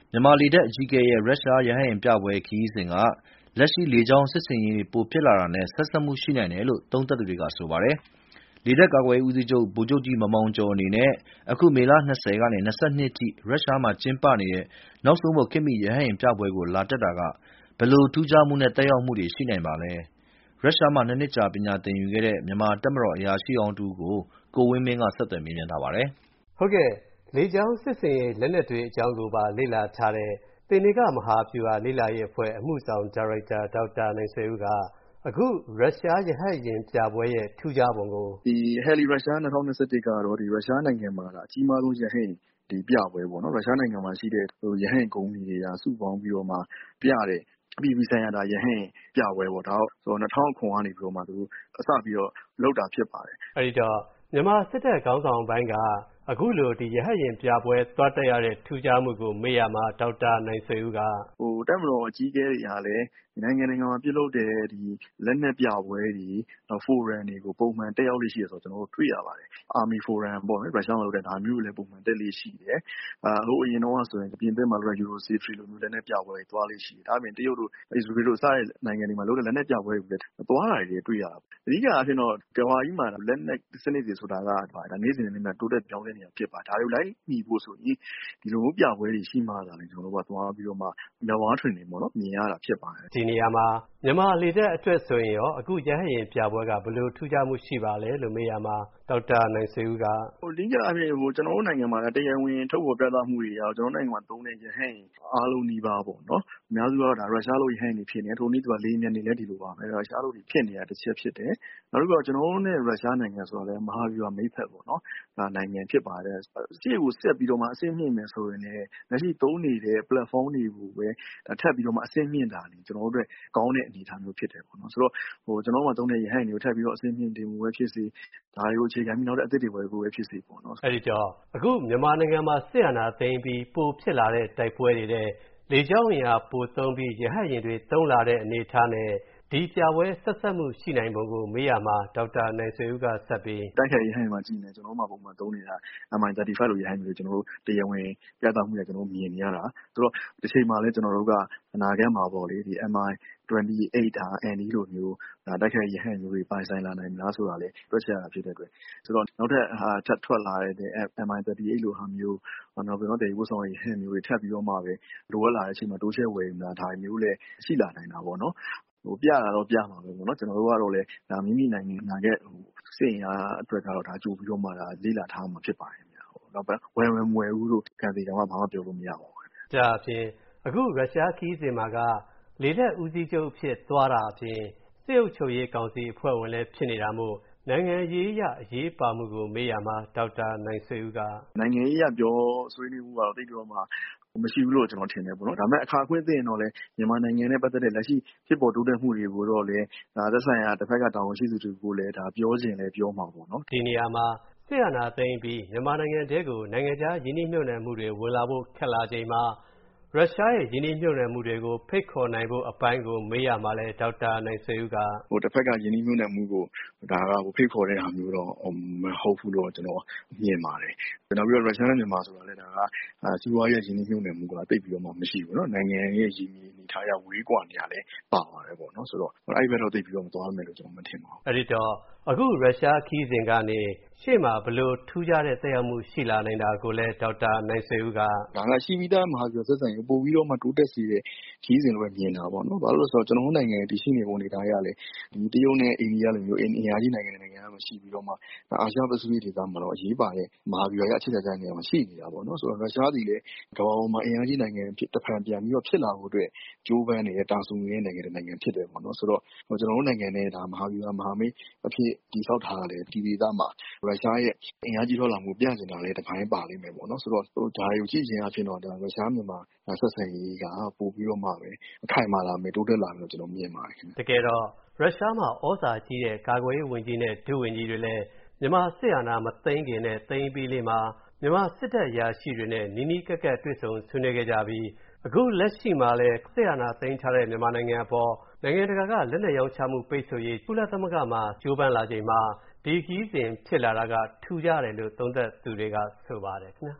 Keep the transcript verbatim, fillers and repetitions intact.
မြန်မာလေတပ်အကြီးအကဲရဲ့ ရုရှားရဟတ်ယာဉ်ပြပွဲခရီးစဉ်က လက်ရှိလေကြောင်းစစ်ဆင်ရေးတွေပိုဖြစ်လာတာနဲ့ ဆက်စပ်မှုရှိနိုင်တယ်လို့ သုံးသပ်သူတွေကဆိုပါတယ်။ လေတပ်ကာကွယ်ရေးဦးစီးချုပ် ဗိုလ်ချုပ်ကြီးမောင်မောင်ကျော်အနေနဲ့ အခုမေလ ၂၀ ကနေ ၂၂ အထိ ရုရှားမှာကျင်းပနေတဲ့ နောက်ဆုံးပေါ်ခေတ်မီရဟတ်ယာဉ်ပြပွဲကိုလာတက်တာက ဘယ်လိုထူးခြားမှုနဲ့သက်ရောက်မှုတွေရှိနိုင်ပါလဲ။ ရုရှားမှာ နှစ်နှစ်ကြာပညာသင်ယူခဲ့တဲ့ မြန်မာတပ်မတော်အရာရှိဟောင်းတဦးကို ကိုဝင်းမင်းက ဆက်သွယ်မေးမြန်းထားပါတယ်။ ဟုတ်ကဲ့လေကြောင်းစစ်ဆင်ရေးလက်နက်တွေအကြောင်းကိုပါလေ့လာထားတဲ့ သေနင်္ဂမဟာဗျူဟာလေ့လာရေးအဖွဲ့အမှုဆောင်ဒါရိုက်တာ ဒေါက်တာနိုင်ဆွေဦးက အခုရုရှားရဟတ်ယာဉ်ပြပွဲရဲ့ထူးခြားပုံကိုဒီ Heli Russia ၂၀၂၁ ကတော့ဒီရုရှားနိုင်ငံမှာအကြီးမားဆုံးရဟတ်ယာဉ်ဒီပြပွဲပေါ့နော်ရုရှားနိုင်ငံမှာရှိတဲ့ရဟတ်ယာဉ်ကုမ္ပဏီတွေကစုပေါင်းပြီးတော့မှပြတဲ့အပြည်ပြည်ဆိုင်ရာဒါရဟတ်ယာဉ်ပြပွဲပေါ့ဒါဆိုတော့၂၀၀၇ကနေပြီးတော့မှသူတို့အစပြီးတော့လုပ်တာဖြစ်ပါတယ်အဲဒီတော့မြန်မာစစ်တပ်ခေါင်းဆောင်ပိုင်းကအခုလိုဒီရဟတ်ယာဉ်ပြပွဲသွားတက်ရတဲ့ထူးခြားမှုကိုမေးရမှာဒေါက်တာနိုင်ဆွေဦးကဟိုတပ်မတော်အကြီးအကဲတွေကလည်းနိုင်ငံနိုင်ငံမှာပြုလုပ်တဲ့ဒီလက်နက်ပြပွဲတွေနောက် forum တွေကိုပုံမှန်တက်ရောက်လေ့ရှိတယ်ဆိုတော့ကျွန်တော်တို့တွေ့ရပါတယ် Army Forum ပေါ့နော်ရုရှားမှာလုပ်တဲ့ဒါမျိုးတွေလည်းပုံမှန်တက်လေ့ရှိတယ်အာဟိုအရင်တော့ဆိုရင်ပြင်သစ်မှာလုပ်တဲ့ Euro Safety လိုမျိုးလက်နက်ပြပွဲတွေသွားလေ့ရှိတယ်ဒါအပြင်တရုတ်တို့ Israel တို့စတဲ့နိုင်ငံတွေမှာလုပ်တဲ့လက်နက်ပြပွဲတွေလည်းသွားတာတွေတွေ့ရတာအဓိကအဖြစ်တော့ကမ္ဘာကြီးမှာလက်နက်စနစ်တွေဆိုတာကဒါနေ့စဉ်နဲ့တိုးတက်ပြောင်းလဲနေတာဖြစ်ပါတယ်ဒါတွေကိုလိုက်ညီဖို့ဆိုရင်ဒီလိုမျိုးပြပွဲတွေရှိမှသာလေကျွန်တော်တို့ကသွားပြီးတော့မှမျက်ဝါးထွင်နေပေါ့နော်မြင်ရတာဖြစ်ပါတယ်ဒီနေရာမှာမြန်မာလေတပ်အတွက်ဆိုရင်ရောအခုရဟတ်ယာဉ်ပြပွဲကဘယ်လိုထူးခြားမှုရှိပါလဲလို့မေးရမှာဒေါက်တာနိုင်ဆွေဦးကဟိုအဓိကအဖြစ်ဟိုကျွန်တော်တို့နိုင်ငံမှာတရားဝင်ထုတ်ဖော်ပြသမှုတွေရောကျွန်တော်တို့နိုင်ငံမှာသုံးတဲ့ရဟတ်ယာဉ်အားလုံးနှီးပါပေါ့နော်အများစုကတော့ဒါရုရှားလိုရဟတ်ယာဉ်တွေဖြစ်နေထိုနည်းသူကလေယာဉ်တွေလည်းဒီလိုပါပဲရုရှားလိုတွေဖြစ်နေတာတစ်ချက်ဖြစ်တယ်နောက်တစ်ခုကကျွန်တော်တို့နဲ့ရုရှားနိုင်ငံဆိုတာလည်းမဟာဗျူဟာမိတ်ဖက်ပေါ့နော်ဒါနိုင်ငံဖြစ်ပါတယ်ရှေ့ကိုဆက်ပြီးတော့မှအဆင့်မြင့်မယ်ဆိုရင်လည်းလက်ရှိသုံးနေတဲ့ platform တွေကိုပဲဒါထပ်ပြီးတော့မှအဆင့်မြင့်တာနေကျွန်တော်တို့အတွက်ကောင်းတဲ့အနေအထားမျိုးဖြစ်တယ်ပေါ့နော်ဆိုတော့ဟိုကျွန်တော်တို့မှာသုံးတဲ့ရဟတ်ယာဉ်တွေကိုထပ်ပြီးတော့အဆင့်မြင့်တင်မှုပဲဖြစ်စေဒါတွေကိုအခြေခံပြီးနောက်တဲ့အသစ်တွေဝယ်ဖို့ပဲဖြစ်စေပေါ့နော်အဲ့ဒီတော့အခုမြန်မာနိုင်ငံမှာစစ်အာဏာသိမ်းပြီးပိုဖြစ်လာတဲ့တိုက်ပွဲတွေတဲ့လေကြောင်းအင်အားပိုသုံးပြီးရဟတ်ယာဉ်တွေသုံးလာတဲ့အနေအထားနဲ့ဒီပြပွဲဆက်ဆက်မှုရှိနိုင်ပုံကိုမေးရမှာဒေါက်တာနိုင်ဆွေဦးကဆက်ပြီးတိုက်ခိုက်ရဟတ်ယာဉ်မှာကြည့်နေကျွန်တော်တို့မှာပုံမှန်သုံးနေတာ M I thirty-five လိုရဟတ်ယာဉ်တွေကျွန်တော်တို့တရားဝင်ပြသမှုတွေကျွန်တော်တို့မြင်နေရတာဆိုတော့ဒီချိန်မှာလည်းကျွန်တော်တို့ကအနာဂတ်မှာပေါ့လေဒီ M I twenty-eight ဒါ N E လိုမျိုးဒါတိုက်ခိုက်ရဟတ်ယာဉ်မျိုးတွေပိုင်ဆိုင်လာနိုင်မလားဆိုတာလည်းတွက်ချက်ရတာဖြစ်တဲ့အတွက်ဆိုတော့နောက်ထပ်ဟာထပ်ထွက်လာတဲ့ M I thirty-eight လိုဟာမျိုးနောက်ပြီးတော့တည်ပို့ဆောင်ရဟတ်မျိုးတွေထပ်ပြီးတော့မှပဲလိုအပ်လာတဲ့အချိန်မှာတိုးချဲ့ဝယ်နေတာဒါမျိုးလည်းရှိလာနိုင်တာပေါ့နော်ဟိုပြတာတော့ပြမှာပဲပေါ့နော်ကျွန်တော်တို့ကတော့လည်းဒါမိမိနိုင်ငံနာခဲ့ဟိုစစ်ရင်အားအတွက်ကတော့ဒါကြိုပြီးတော့မှဒါလေ့လာထားမှာဖြစ်ပါတယ်ခင်ဗျဟိုနောက်ဝယ်ဝယ်မဝယ်ဘူးလို့ခံစီတောင်မှဘာမှပြောလို့မရပါဘူးခင်ဗျဒါအပြင်အခုရုရှားခီးစဉ်မှာကလေတပ်ဦးစီးချုပ်ဖြစ်သွားတာအပြင်စစ်အုပ်ချုပ်ရေးကောင်စီအဖွဲ့ဝင်လည်းဖြစ်နေတာမို့နိုင်ငံရေးအရအရေးပါမှုကိုမေးရမှာဒေါက်တာနိုင်ဆွေဦးကနိုင်ငံရေးအရပြောဆွေးနွေးမှုကတော့တိတ်တော့မှမရှိဘူးလို့ကျွန်တော်ထင်တယ်ပေါ့နော်ဒါပေမဲ့အခါခွင့်သိရင်တော့လေမြန်မာနိုင်ငံနဲ့ပတ်သက်တဲ့လက်ရှိဖြစ်ပေါ်တိုးတက်မှုတွေကိုတော့လေဒါသက်ဆိုင်ရာတစ်ဖက်ကတာဝန်ရှိသူတွေကိုလည်းဒါပြောခြင်းလည်းပြောမှာပေါ့နော်ဒီနေရာမှာစစ်အာဏာသိမ်းပြီးမြန်မာနိုင်ငံတဲကိုနိုင်ငံခြားယင်းနှိမ့်ညွှန်နယ်မှုတွေဝင်လာဖို့ခက်လာချိန်မှာရုရှားရဲ့ယင်းနှိမ့်ညွှန်နယ်မှုတွေကိုဖိတ်ခေါ်နိုင်ဖို့အပိုင်းကိုမေးရမှာလဲဒေါက်တာနိုင်ဆွေဦးကဟိုတစ်ဖက်ကယင်းနှိမ့်ညွှန်နယ်မှုကိုဒါကဖိတ်ခေါ်တဲ့ဟာမျိုးတော့မဟုတ်ဘူးလို့ကျွန်တော်မြင်ပါတယ်နောက်ပြီးတော့ရုရှားနဲ့မြန်မာဆိုတာလည်းဒါကစီးပွားရေးယင်းနှိမ့်ညွှန်နယ်မှုကတိတ်ပြီးတော့မှမရှိဘူးเนาะနိုင်ငံရဲ့ရည်မြနေထားရဝေးကွာနေရလဲပါပါတယ်ပေါ့เนาะဆိုတော့အဲ့ဘက်တော့တိတ်ပြီးတော့မသွားမယ်လို့ကျွန်တော်မထင်ပါဘူးအဲ့ဒီတော့အခုရုရှားခီးစဉ်ကနေရှေ့မှာဘလို့ထူးခြားတဲ့သက်ရောက်မှုရှိလာနိုင်တာကိုလဲဒေါက်တာနိုင်ဆွေဦးကဒါကရှိပြီးသားမဟာဗျူဟာဆက်ဆံရေးပို့ပြီးတော့မှတိုးတက်စေတဲ့ခီးစဉ်လိုပဲမြင်တာပေါ့နော်။ဘာလို့လဲဆိုတော့ကျွန်တော်တို့နိုင်ငံတည်ရှိနေပုံနေတာရလေဒီတရုတ်နဲ့အိန္ဒိယလိုမျိုးအင်အားကြီးနိုင်ငံတွေနိုင်ငံတွေရှိပြီးတော့မှအာရှပစိဖိတ်ဒေသမှာတော့အရေးပါတဲ့မဟာဗျူဟာရအခြေချတဲ့နေရာမှာရှိနေတာပေါ့နော်။ဆိုတော့ရုရှားစီလေကမ္ဘာပေါ်မှာအင်အားကြီးနိုင်ငံဖြစ်တစ်ဖန်ပြန်ပြီးတော့ဖြစ်လာဖို့အတွက်ကြိုးပမ်းနေတဲ့တာဆူနေတဲ့နိုင်ငံတွေနိုင်ငံဖြစ်တယ်ပေါ့နော်။ဆိုတော့ကျွန်တော်တို့နိုင်ငံနဲ့ဒါမဟာဗျူဟာမဟာမိတ်အဖြစ်တည်ဆောက်ထားတဲ့ဒီဒေသမှာရုရှားရဲ့အင်အားကြီးထွက်လာမှုပြကျင်တာလည်းတစ်ပိုင်းပါလိမ့်မယ်ပေါ့နော်ဆိုတော့ဒါတွေကိုကြည့်ခြင်းအဖြစ်တော့ဒါရုရှားမြန်မာဆက်ဆံရေးကပို့ပြီးတော့မှပဲအခိုင်မာလာမယ်တိုးတက်လာမယ်လို့ကျွန်တော်မြင်ပါတယ်ခင်ဗျတကယ်တော့ရုရှားမှာဩဇာကြီးတဲ့ကာကွယ်ရေးဝန်ကြီးနဲ့ဒုဝန်ကြီးတွေလည်းမြန်မာစစ်အာဏာမသိမ်းခင်နဲ့သိမ်းပြီးလေးမှာမြန်မာစစ်တပ်ရာရှိတွေနဲ့နီးနီးကပ်ကပ်တွေ့ဆုံဆွေးနွေးခဲ့ကြပြီးအခုလက်ရှိမှာလည်းစစ်အာဏာသိမ်းထားတဲ့မြန်မာနိုင်ငံအပေါ်နိုင်ငံတကာကလက်နက်ရောင်းချမှုပိတ်ဆို့ရေးကုလသမဂ္ဂမှာကြိုးပမ်းလာချိန်မှာဒီခီးစဉ်ဖြစ်လာတာကထူးခြားတယ်လို့သုံးသပ်သူတွေကဆိုပါတယ်ခင်ဗျာ